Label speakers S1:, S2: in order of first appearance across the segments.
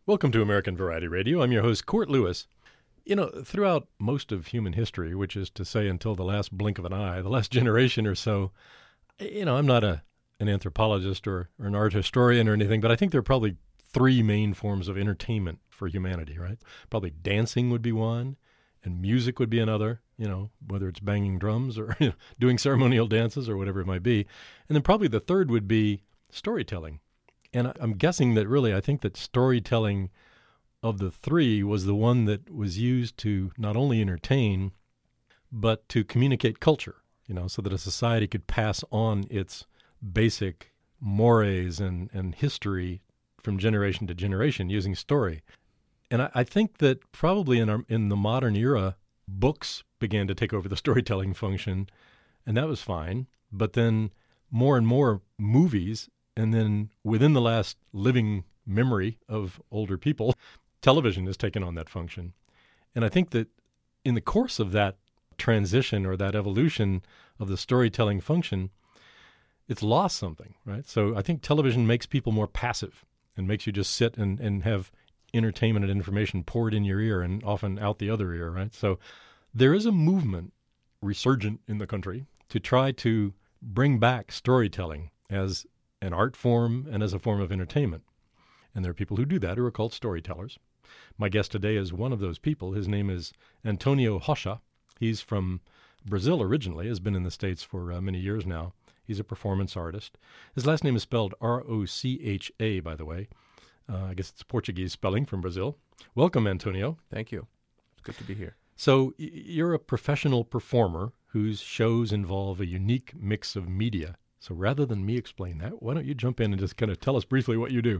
S1: Welcome to American Variety Radio. I'm your host, Court Lewis. You know, throughout most of human history, which is to say until the last blink of an eye, the last generation or so, I'm not an anthropologist or an art historian or anything, but I think there are probably three main forms of entertainment for humanity, right? Probably dancing would be one, and music would be another, whether it's banging drums or doing ceremonial dances or whatever it might be. And then probably the third would be storytelling. And I'm guessing that really, I think that storytelling of the three was the one that was used to not only entertain, but to communicate culture, so that a society could pass on its basic mores and history from generation to generation using story. And I think that probably in the modern era, books began to take over the storytelling function, and that was fine. But then more and more movies, and then within the last living memory of older people, television has taken on that function. And I think that in the course of that transition or that evolution of the storytelling function, it's lost something, right? So I think television makes people more passive and makes you just sit and have entertainment and information poured in your ear and often out the other ear, right? So there is a movement resurgent in the country to try to bring back storytelling as an art form and as a form of entertainment. And there are people who do that who are called storytellers. My guest today is one of those people. His name is Antonio Rocha. He's from Brazil originally, has been in the States for many years now. He's a performance artist. His last name is spelled Rocha, by the way. I guess it's Portuguese spelling from Brazil. Welcome, Antonio.
S2: Thank you. It's good to be here.
S1: So you're a professional performer whose shows involve a unique mix of media. So rather than me explain that, why don't you jump in and just kind of tell us briefly what you do?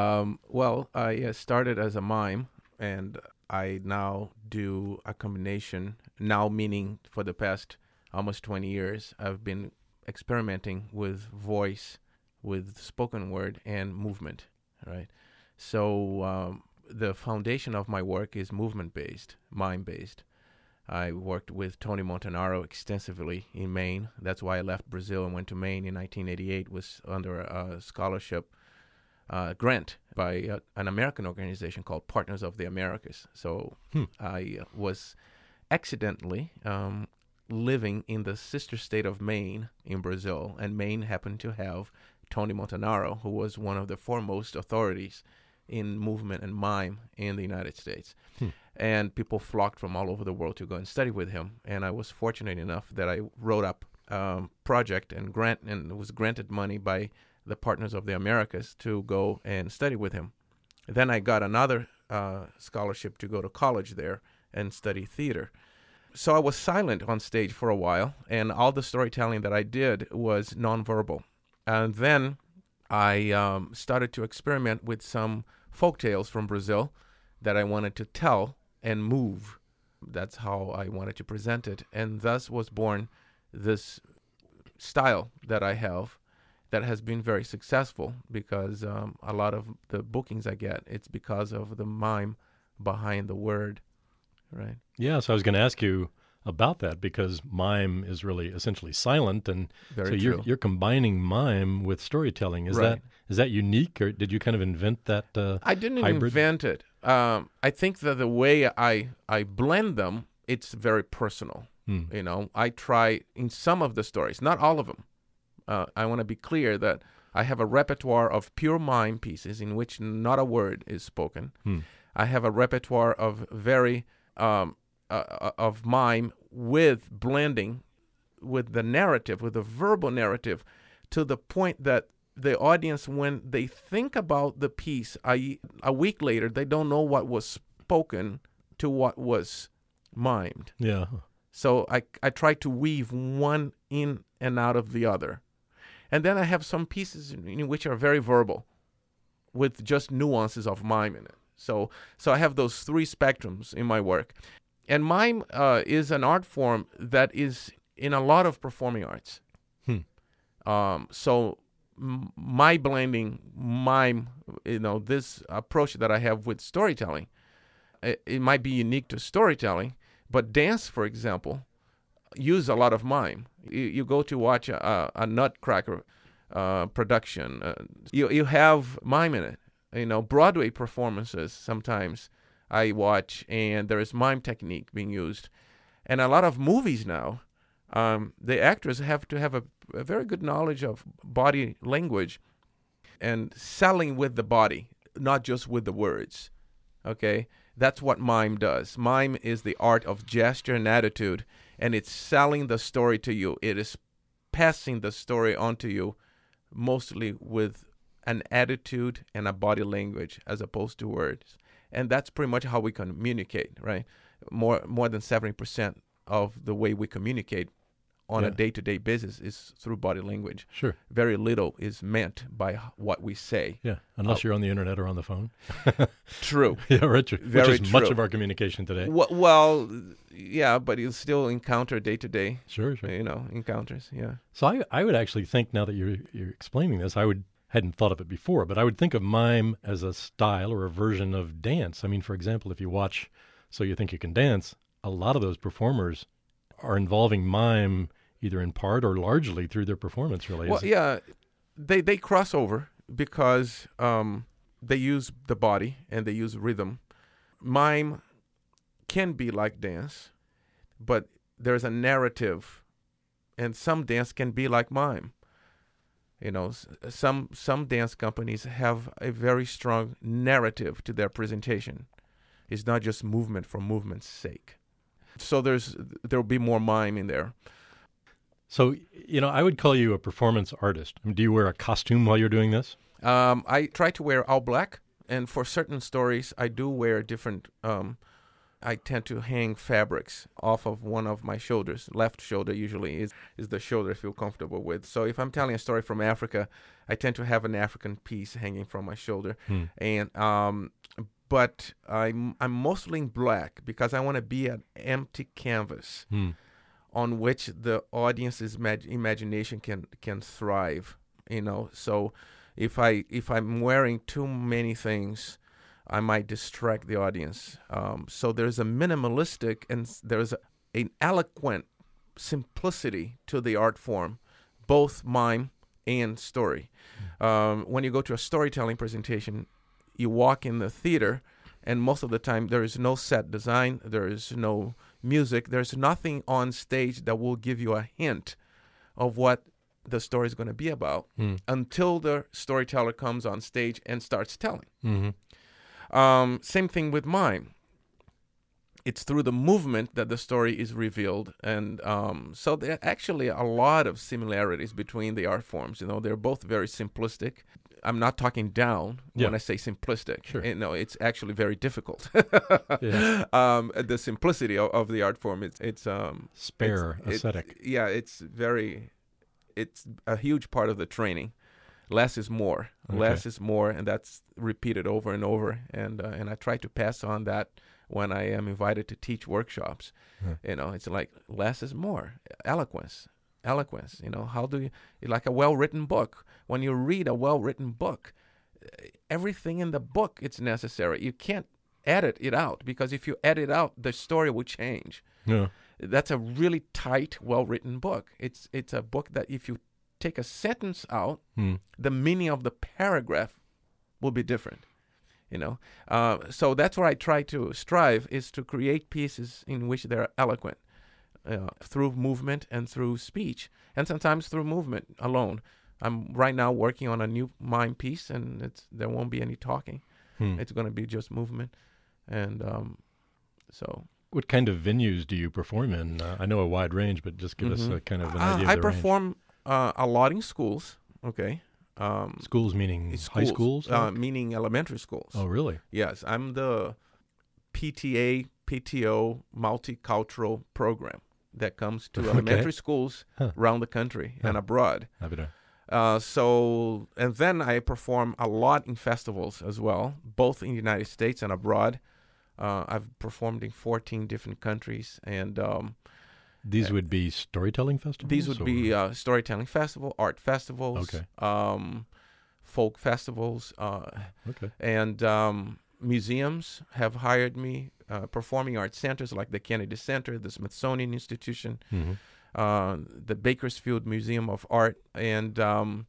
S2: I started as a mime, and I now do a combination, now meaning for the past almost 20 years, I've been experimenting with voice, with spoken word, and movement, right? So the foundation of my work is movement-based, mime-based. I worked with Tony Montanaro extensively in Maine. That's why I left Brazil and went to Maine in 1988, was under a scholarship grant by an American organization called Partners of the Americas. So I was accidentally living in the sister state of Maine in Brazil, and Maine happened to have Tony Montanaro, who was one of the foremost authorities in movement and mime in the United States. And people flocked from all over the world to go and study with him. And I was fortunate enough that I wrote up a project and was granted money by the Partners of the Americas to go and study with him. Then I got another scholarship to go to college there and study theater. So I was silent on stage for a while, and all the storytelling that I did was nonverbal. And then I started to experiment with some folk tales from Brazil that I wanted to tell and move. That's how I wanted to present it. And thus was born this style that I have that has been very successful because a lot of the bookings I get, it's because of the mime behind the word, right?
S1: Yeah, so I was going to ask you about that because mime is really essentially silent, and
S2: Very
S1: so
S2: true.
S1: you're combining mime with storytelling. Is
S2: Right.
S1: that unique, or did you kind of invent that
S2: I didn't
S1: hybrid?
S2: invent it. I think that the way I blend them, it's very personal. I try in some of the stories, not all of them. I want to be clear that I have a repertoire of pure mime pieces in which not a word is spoken. I have a repertoire of very of mime with blending with the narrative, with the verbal narrative, to the point that the audience, when they think about the piece a week later, they don't know what was spoken to what was mimed.
S1: Yeah.
S2: So I try to weave one in and out of the other. And then I have some pieces in which are very verbal with just nuances of mime in it. So I have those three spectrums in my work. And mime is an art form that is in a lot of performing arts. So my blending mime, this approach that I have with storytelling, it might be unique to storytelling, but dance, for example, use a lot of mime. You go to watch a Nutcracker production, you have mime in it. Broadway performances sometimes I watch, and there is mime technique being used. And a lot of movies now, the actors have to have a very good knowledge of body language and selling with the body, not just with the words. Okay? That's what mime does. Mime is the art of gesture and attitude, and it's selling the story to you. It is passing the story on to you mostly with an attitude and a body language as opposed to words. And that's pretty much how we communicate, right? More than 70% of the way we communicate on a day-to-day basis is through body language.
S1: Sure.
S2: Very little is meant by what we say.
S1: Yeah, unless you're on the internet or on the phone.
S2: True.
S1: Yeah, right. Which
S2: Very
S1: is
S2: true.
S1: much of our communication today.
S2: Well, yeah, but you still encounter day-to-day,
S1: Sure.
S2: encounters, yeah.
S1: So I would actually think, now that you're explaining this, hadn't thought of it before, but I would think of mime as a style or a version of dance. I mean, for example, if you watch So You Think You Can Dance, a lot of those performers are involving mime either in part or largely through their performance, really.
S2: Well, yeah, they cross over because they use the body and they use rhythm. Mime can be like dance, but there's a narrative, and some dance can be like mime. Some dance companies have a very strong narrative to their presentation. It's not just movement for movement's sake. So there'll be more mime in there.
S1: So, I would call you a performance artist. I mean, do you wear a costume while you're doing this?
S2: I try to wear all black, and for certain stories, I do wear different. I tend to hang fabrics off of one of my shoulders. Left shoulder usually is the shoulder I feel comfortable with. So if I'm telling a story from Africa, I tend to have an African piece hanging from my shoulder, and but I'm mostly in black because I want to be an empty canvas on which the audience's imagination can thrive. So if I'm wearing too many things, I might distract the audience. So there's a minimalistic and there's an eloquent simplicity to the art form, both mime and story. When you go to a storytelling presentation, you walk in the theater, and most of the time there is no set design, there is no music, there's nothing on stage that will give you a hint of what the story is going to be about until the storyteller comes on stage and starts telling. Mm-hmm. Same thing with mime. It's through the movement that the story is revealed. And so there are actually a lot of similarities between the art forms. They're both very simplistic. I'm not talking down when I say simplistic.
S1: Sure.
S2: It's actually very difficult.
S1: Yeah.
S2: The simplicity of the art form, it's
S1: spare, aesthetic.
S2: It's a huge part of the training. Less is more. Okay. Less is more, and that's repeated over and over. And I try to pass on that when I am invited to teach workshops. It's like less is more. Eloquence. How do you, like a well-written book? When you read a well-written book, everything in the book it's necessary. You can't edit it out, because if you edit out, the story will change. Yeah. That's a really tight, well-written book. It's a book that if you take a sentence out, the meaning of the paragraph will be different. So that's where I try to strive, is to create pieces in which they're eloquent through movement and through speech, and sometimes through movement alone. I'm right now working on a new mime piece, and there won't be any talking. It's going to be just movement, and so.
S1: What kind of venues do you perform in? I know a wide range, but just give us a kind of an idea of the range.
S2: I perform a lot in schools. Okay.
S1: Schools meaning high schools?
S2: Meaning elementary schools.
S1: Oh, really?
S2: Yes. I'm the PTO multicultural program that comes to elementary schools around the country and abroad. And then I perform a lot in festivals as well, both in the United States and abroad. I've performed in 14 different countries, and
S1: these would be storytelling festivals?
S2: These would be storytelling festival, art festivals, folk festivals, and museums have hired me, performing arts centers like the Kennedy Center, the Smithsonian Institution, the Bakersfield Museum of Art, and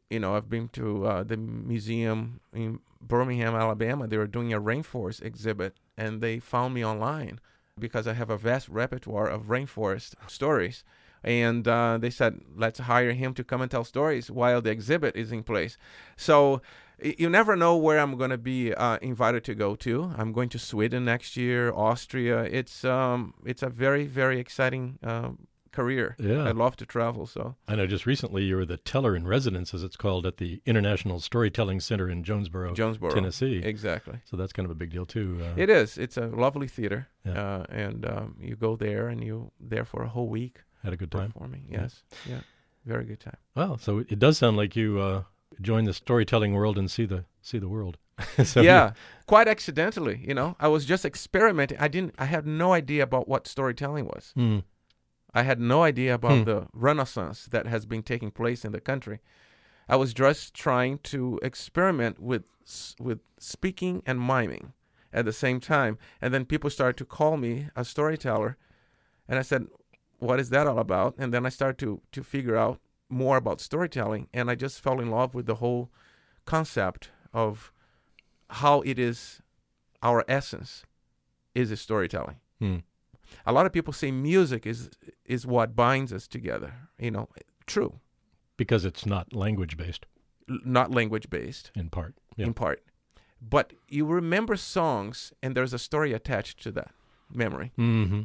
S2: I've been to the museum in Birmingham, Alabama. They were doing a rainforest exhibit, and they found me online because I have a vast repertoire of rainforest stories. And they said, let's hire him to come and tell stories while the exhibit is in place. So you never know where I'm going to be invited to go to. I'm going to Sweden next year, Austria. It's a very, very exciting career.
S1: Yeah.
S2: I love to travel. So
S1: I know just recently you were the teller in residence, as it's called, at the International Storytelling Center in Jonesboro, Tennessee.
S2: Exactly.
S1: So that's kind of a big deal, too.
S2: It is. It's a lovely theater.
S1: Yeah.
S2: And you go there, and you're there for a whole week.
S1: Had a good time.
S2: Performing. Yes. Yeah. Very good time.
S1: Well, so it does sound like you join the storytelling world and see the world. So,
S2: yeah, quite accidentally. I was just experimenting. I had no idea about what storytelling was.
S1: Mm.
S2: I had no idea about the renaissance that has been taking place in the country. I was just trying to experiment with speaking and miming at the same time. And then people started to call me a storyteller. And I said, what is that all about? And then I started to figure out more about storytelling. And I just fell in love with the whole concept of how it is our essence is storytelling.
S1: Mm.
S2: A lot of people say music is what binds us together. True.
S1: Because it's not language-based.
S2: Not language-based.
S1: In part. Yeah.
S2: In part. But you remember songs, and there's a story attached to that memory.
S1: Mm-hmm.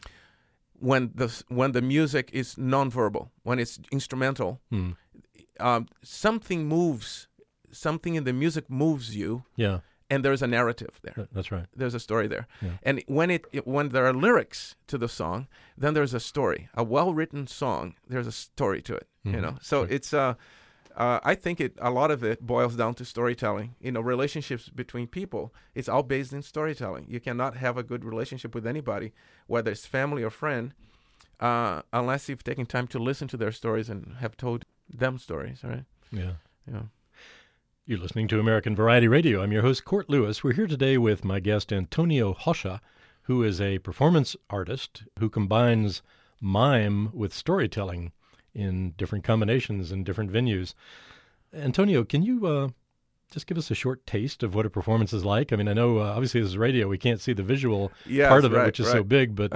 S2: When the music is nonverbal, when it's instrumental, something moves, something in the music moves you. Yeah. And there's a narrative there.
S1: That's right.
S2: There's a story there.
S1: Yeah.
S2: And when there are lyrics to the song, then there's a story. A well-written song, there's a story to it. So sure. It's I think a lot of it boils down to storytelling. Relationships between people, it's all based in storytelling. You cannot have a good relationship with anybody, whether it's family or friend, unless you've taken time to listen to their stories and have told them stories, right?
S1: Yeah.
S2: Yeah.
S1: You're listening to American Variety Radio. I'm your host, Court Lewis. We're here today with my guest, Antonio Rocha, who is a performance artist who combines mime with storytelling in different combinations and different venues. Antonio, can you just give us a short taste of what a performance is like? I mean, I know obviously this is radio; we can't see the visual part of it, which is so big. But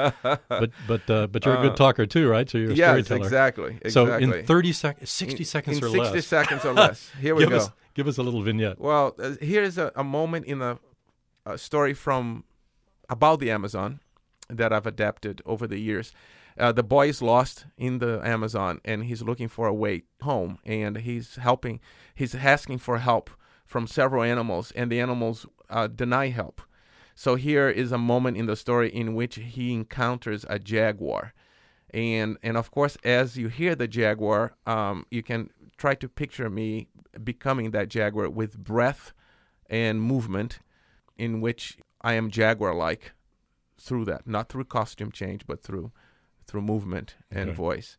S1: but you're a good talker too, right? So you're a storyteller.
S2: Yes, exactly.
S1: So in 60 seconds or less.
S2: 60 seconds or less. Here we go.
S1: Give us a little vignette.
S2: Well, here's a moment in a story about the Amazon that I've adapted over the years. The boy is lost in the Amazon, and he's looking for a way home, and he's asking for help from several animals, and the animals deny help. So here is a moment in the story in which he encounters a jaguar. And of course, as you hear the jaguar, you can try to picture me becoming that jaguar with breath and movement in which I am jaguar-like through that, not through costume change, but through movement and voice.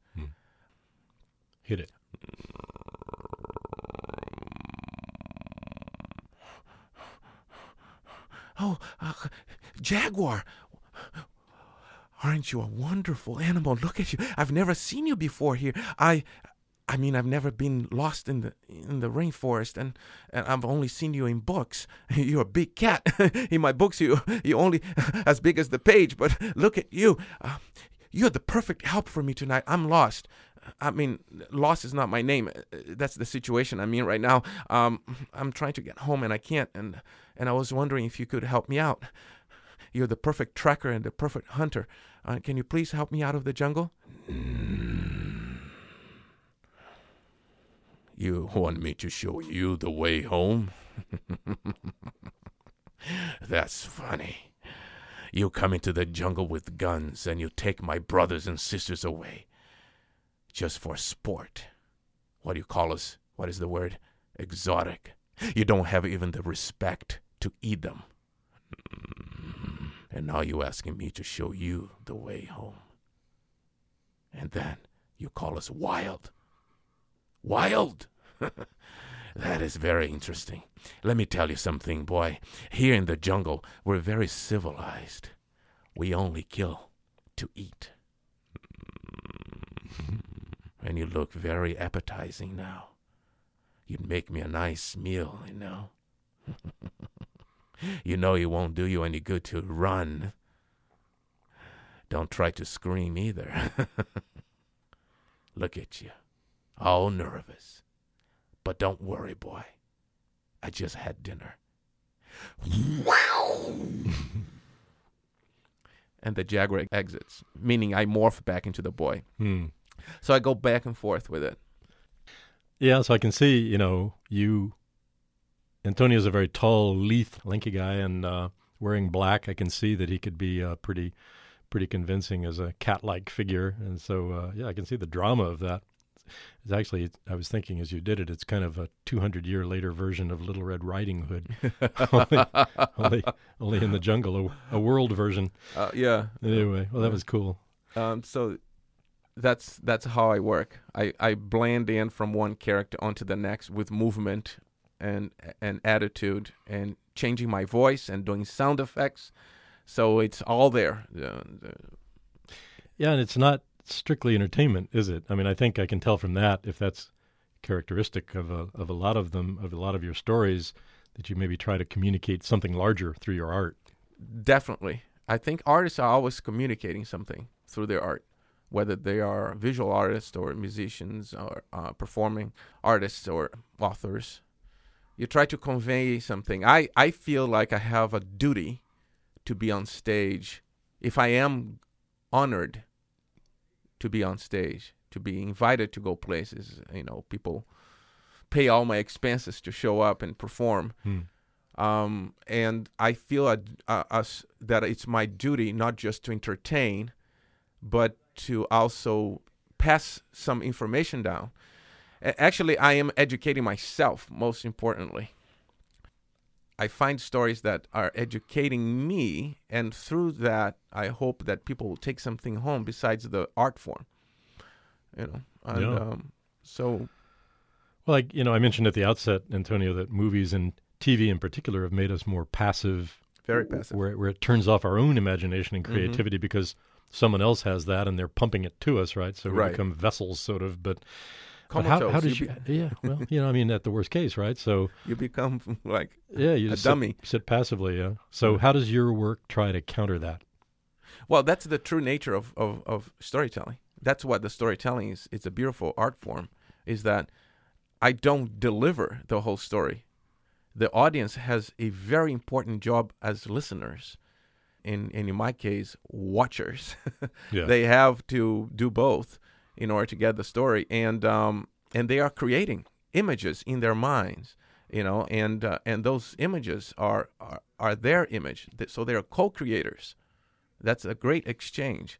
S1: Hit it.
S2: Oh, jaguar. Aren't you a wonderful animal? Look at you. I've never seen you before here. I mean, I've never been lost in the rainforest, and I've only seen you in books. You're a big cat. In my books, you only as big as the page, but look at you. You're the perfect help for me tonight. I'm lost. I mean, lost is not my name. That's the situation I'm in right now. I'm trying to get home, and I can't, and I was wondering if you could help me out. You're the perfect tracker and the perfect hunter. Can you please help me out of the jungle? You want me to show you the way home? That's funny. You come into the jungle with guns and you take my brothers and sisters away. Just for sport. What do you call us? What is the word? Exotic. You don't have even the respect to eat them. And now you're asking me to show you the way home. And then you call us wild. Wild? That is very interesting. Let me tell you something, boy. Here in the jungle, we're very civilized. We only kill to eat. And you look very appetizing now. you'd make me a nice meal, you know. You know it won't do you any good to run. Don't try to scream either. Look at you, all nervous. But don't worry, boy. I just had dinner. And the jaguar exits, meaning I morph back into the boy. So I go back and forth with it.
S1: Yeah, so I can see, Antonio's a very tall, lithe, lanky guy, and wearing black, I can see that he could be pretty convincing as a cat-like figure. And so, I can see the drama of that. It's actually, I was thinking as you did it, it's kind of a 200-year later version of Little Red Riding Hood, only in the jungle, a world version.
S2: Yeah.
S1: Anyway, well, that was cool.
S2: So that's how I work. I blend in from one character onto the next with movement and attitude and changing my voice and doing sound effects. So it's all there.
S1: Yeah, and it's not strictly entertainment, is it? I mean, I think I can tell from that, if that's characteristic of a lot of them, of a lot of your stories, that you maybe try to communicate something larger through your art.
S2: Definitely. I think artists are always communicating something through their art, whether they are visual artists or musicians or performing artists or authors. You try to convey something. I feel like I have a duty to be on stage. If I am honored to be on stage, to be invited to go places, people pay all my expenses to show up and perform. And I feel that it's my duty not just to entertain, but to also pass some information down. Actually, I am educating myself, most importantly. I find stories that are educating me, and through that, I hope that people will take something home besides the art form. So...
S1: Well, I mentioned at the outset, Antonio, that movies and TV in particular have made us more passive.
S2: Very passive.
S1: Where it turns off our own imagination and creativity because someone else has that and they're pumping it to us, right? So we become vessels, sort of. But how does you? Yeah, well, at the worst case, right? So
S2: you become like
S1: you
S2: a
S1: just
S2: dummy.
S1: Sit passively, yeah. So how does your work try to counter that?
S2: Well, that's the true nature of storytelling. That's what the storytelling is. It's a beautiful art form, is that I don't deliver the whole story. The audience has a very important job as listeners. In my case, watchers.
S1: Yeah.
S2: They have to do both in order to get the story, and they are creating images in their minds, and those images are their image. So they are co-creators. That's a great exchange.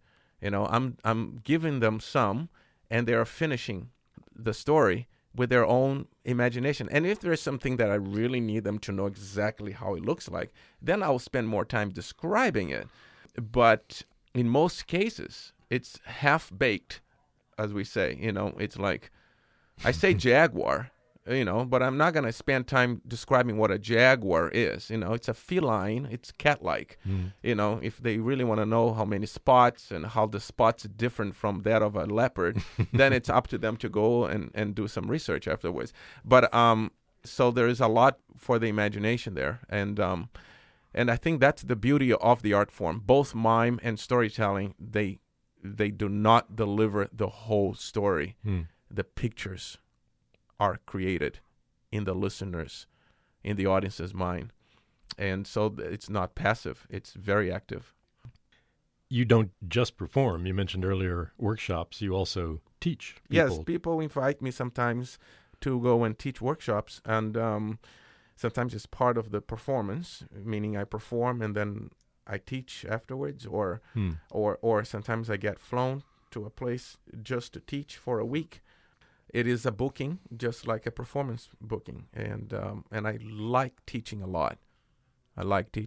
S2: I'm giving them some, and they are finishing the story with their own imagination. And if there's something that I really need them to know exactly how it looks like, then I'll spend more time describing it. But in most cases, it's half-baked, as we say. It's like, I say jaguar, but I'm not going to spend time describing what a jaguar is. It's a feline, it's cat-like. If they really want to know how many spots and how the spots are different from that of a leopard, then it's up to them to go and do some research afterwards. But so there is a lot for the imagination there. And I think that's the beauty of the art form. Both mime and storytelling, they do not deliver the whole story. The pictures are created in the listeners, in the audience's mind. And so it's not passive. It's very active.
S1: You don't just perform. You mentioned earlier workshops. You also teach people.
S2: Yes, people invite me sometimes to go and teach workshops. And sometimes it's part of the performance, meaning I perform and then I teach afterwards. Or sometimes I get flown to a place just to teach for a week. It is a booking, just like a performance booking, and I like teaching a lot. I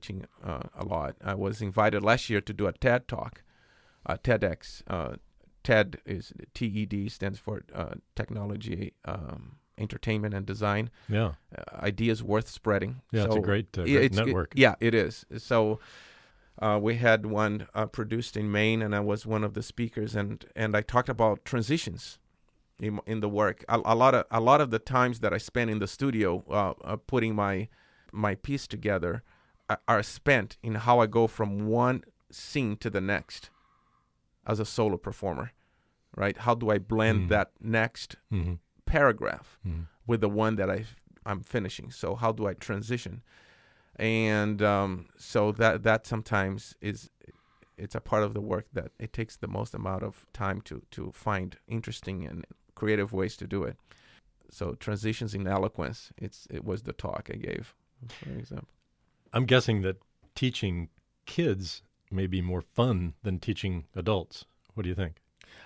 S2: was invited last year to do a TED Talk, TEDx. TED is TED, stands for Technology, Entertainment, and Design.
S1: Yeah,
S2: ideas worth spreading.
S1: Yeah, so, it's a great network.
S2: It is. So we had one produced in Maine, and I was one of the speakers, and I talked about transitions. in the work. A lot of the times that I spend in the studio putting my piece together are spent in how I go from one scene to the next as a solo performer, right? How do I blend that next paragraph with the one that I'm finishing? So how do I transition? And so that sometimes it's a part of the work that it takes the most amount of time to find interesting and creative ways to do it. So transitions in eloquence, it was the talk I gave, for example.
S1: I'm guessing that teaching kids may be more fun than teaching adults. What do you think?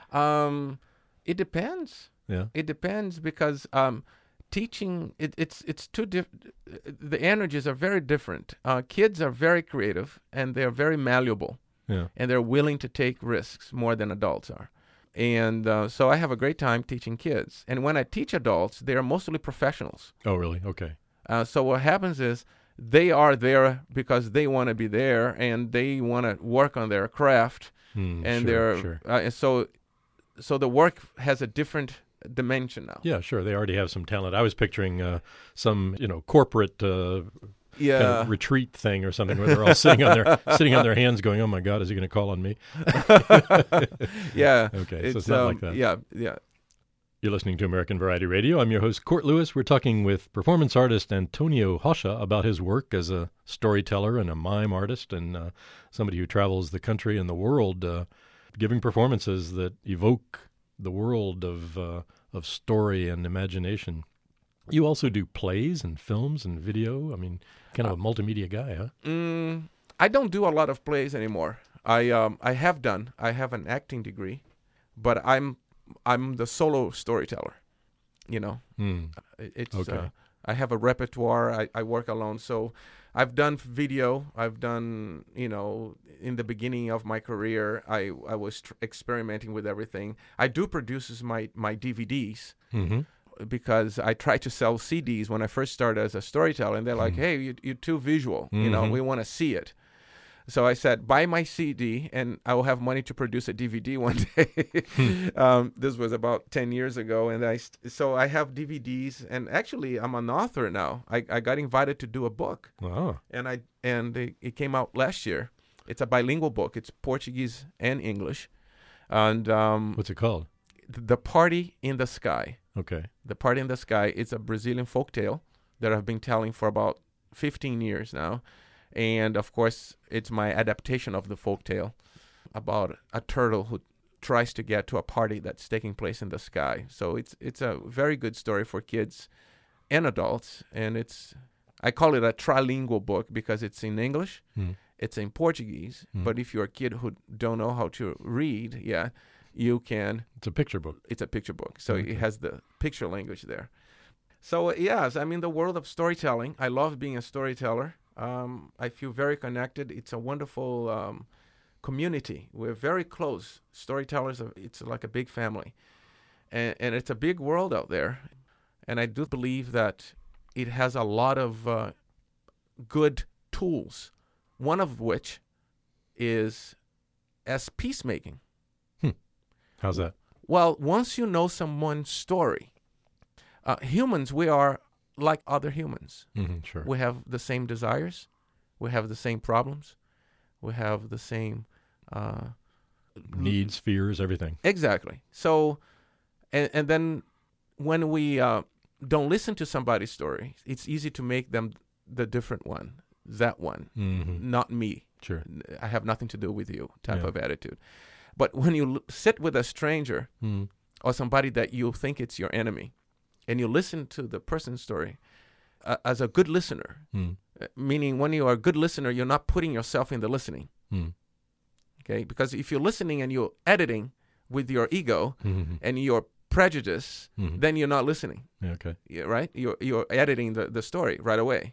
S2: It depends.
S1: Yeah.
S2: It depends because teaching it's too the energies are very different. Kids are very creative and they're very malleable.
S1: Yeah.
S2: And they're willing to take risks more than adults are. And so I have a great time teaching kids. And when I teach adults, they're mostly professionals.
S1: Oh, really? Okay.
S2: So what happens is they are there because they want to be there and they want to work on their craft. And
S1: sure.
S2: So the work has a different dimension now.
S1: Yeah, sure. They already have some talent. I was picturing some, corporate kind of retreat thing or something where they're all sitting on their hands going, "Oh my God, is he going to call on me?"
S2: Yeah.
S1: Okay, so it's not like that.
S2: Yeah.
S1: You're listening to American Variety Radio. I'm your host, Court Lewis. We're talking with performance artist Antonio Rocha about his work as a storyteller and a mime artist and somebody who travels the country and the world giving performances that evoke the world of story and imagination. You also do plays and films and video. I mean, kind of a multimedia guy, huh?
S2: I don't do a lot of plays anymore. I have done. I have an acting degree, but I'm the solo storyteller. It's
S1: okay.
S2: I have a repertoire. I work alone. So I've done video. I've done, in the beginning of my career, I was experimenting with everything. I do produce my DVDs.
S1: Mm-hmm.
S2: Because I tried to sell CDs when I first started as a storyteller, and they're like, "Hey, you're too visual. We want to see it." So I said, "Buy my CD, and I will have money to produce a DVD one day." This was about 10 years ago, and so I have DVDs, and actually, I'm an author now. I got invited to do a book, and it came out last year. It's a bilingual book. It's Portuguese and English, and
S1: what's it called?
S2: The Party in the Sky.
S1: Okay.
S2: The Party in the Sky. It's a Brazilian folktale that I've been telling for about 15 years now. And, of course, it's my adaptation of the folktale about a turtle who tries to get to a party that's taking place in the sky. So it's a very good story for kids and adults. And I call it a trilingual book because it's in English, it's in Portuguese. But if you're a kid who don't know how to read, you can.
S1: It's a picture book.
S2: It's a picture book. So it has the picture language there. So, yes, I'm in the world of storytelling. I love being a storyteller. I feel very connected. It's a wonderful community. We're very close. Storytellers, it's like a big family. And it's a big world out there. And I do believe that it has a lot of good tools, one of which is as peacemaking.
S1: How's that?
S2: Well, once you know someone's story, humans, we are like other humans.
S1: Sure.
S2: We have the same desires. We have the same problems. We have the same
S1: needs, fears, everything.
S2: Exactly. So, and then when we don't listen to somebody's story, it's easy to make them the different one, that one, not me.
S1: Sure.
S2: I have nothing to do with you type of attitude. But when you sit with a stranger or somebody that you think it's your enemy, and you listen to the person's story as a good listener, meaning when you are a good listener, you're not putting yourself in the listening. Okay? Because if you're listening and you're editing with your ego and your prejudice, then you're not listening.
S1: Okay.
S2: Right? You're editing the story right away.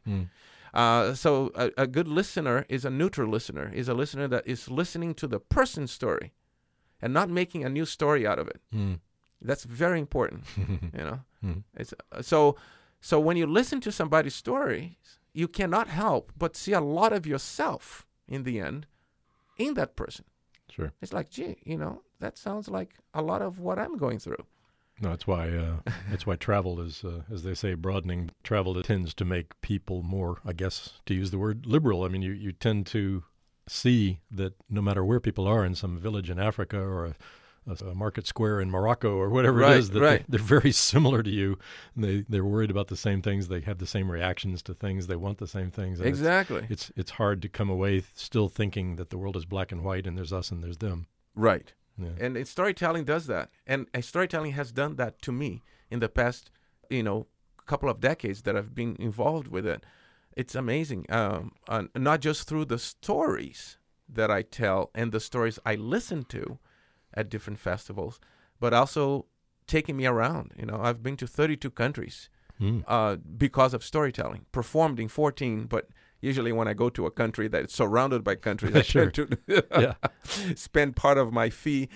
S2: So a good listener is a neutral listener, is a listener that is listening to the person's story and not making a new story out of it. That's very important, It's so when you listen to somebody's story, you cannot help but see a lot of yourself in the end in that person.
S1: Sure.
S2: It's like, gee, that sounds like a lot of what I'm going through.
S1: No, that's why travel is, as they say, broadening. Travel tends to make people more, I guess, to use the word, liberal. I mean, you tend to see that no matter where people are in some village in Africa or a market square in Morocco or whatever it is, that they're very similar to you. And they're worried about the same things. They have the same reactions to things. They want the same things. And
S2: exactly.
S1: It's hard to come away still thinking that the world is black and white and there's us and there's them.
S2: Right.
S1: Yeah.
S2: And storytelling does that. And storytelling has done that to me in the past, couple of decades that I've been involved with it. It's amazing. Not just through the stories that I tell and the stories I listen to at different festivals, but also taking me around. I've been to 32 countries because of storytelling, performed in 14, but usually when I go to a country that is surrounded by countries, I tend to spend part of my fee.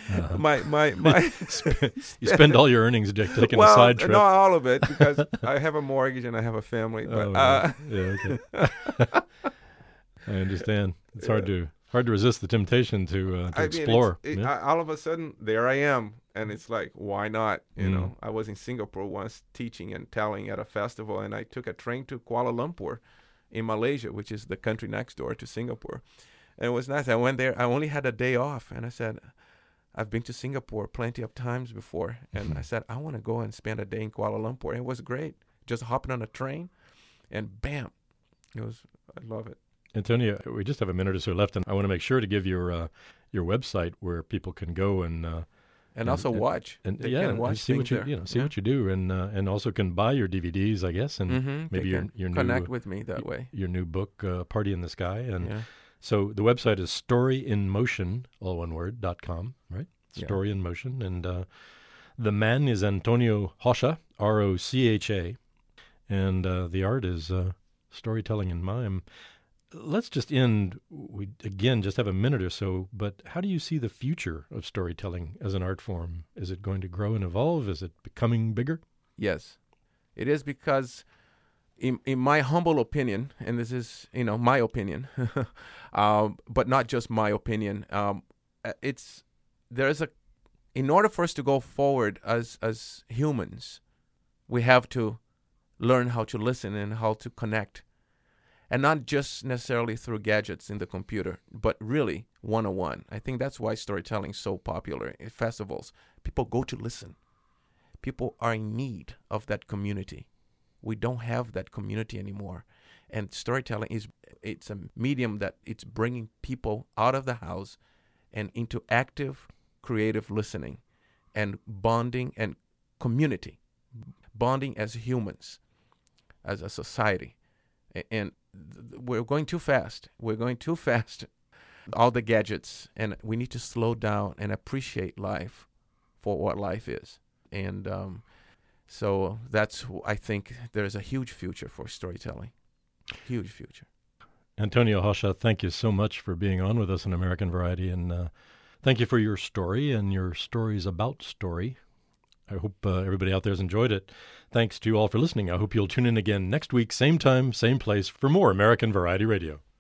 S1: You spend all your earnings taking a side trip.
S2: Not all of it, because I have a mortgage and I have a family. But,
S1: okay. I understand. It's hard to resist the temptation to explore.
S2: All of a sudden, there I am. And it's like, why not? I was in Singapore once teaching and telling at a festival, and I took a train to Kuala Lumpur in Malaysia, which is the country next door to Singapore. And it was nice. I went there. I only had a day off. And I said, I've been to Singapore plenty of times before. And I said, I want to go and spend a day in Kuala Lumpur. And it was great. Just hopping on a train and bam. I love it.
S1: Antonio, we just have a minute or so left, and I want to make sure to give your website where people can go and
S2: also watch.
S1: And see what you do, and also can buy your DVDs, I guess, and maybe your new
S2: connect with me that way.
S1: Your new book, Party in the Sky, and so the website is storyinmotion, all one word, .com, right? Story in Motion, and the man is Antonio Rocha, Rocha, and the art is storytelling in mime. Let's just end, we again just have a minute or so, but how do you see the future of storytelling as an art form? Is it going to grow and evolve? Is it becoming bigger?
S2: Yes, it is, because in my humble opinion, and this is, my opinion, but not just my opinion, in order for us to go forward as humans, we have to learn how to listen and how to connect. And not just necessarily through gadgets in the computer, but really one-on-one. I think that's why storytelling is so popular at festivals. People go to listen. People are in need of that community. We don't have that community anymore. And storytelling it's a medium that it's bringing people out of the house and into active, creative listening and bonding and community. Bonding as humans, as a society. And we're going too fast. All the gadgets, and we need to slow down and appreciate life for what life is. And so I think there's a huge future for storytelling. Huge future.
S1: Antonio Rocha, thank you so much for being on with us in American Variety, and thank you for your story and your stories about story. I hope everybody out there has enjoyed it. Thanks to you all for listening. I hope you'll tune in again next week, same time, same place, for more American Variety Radio.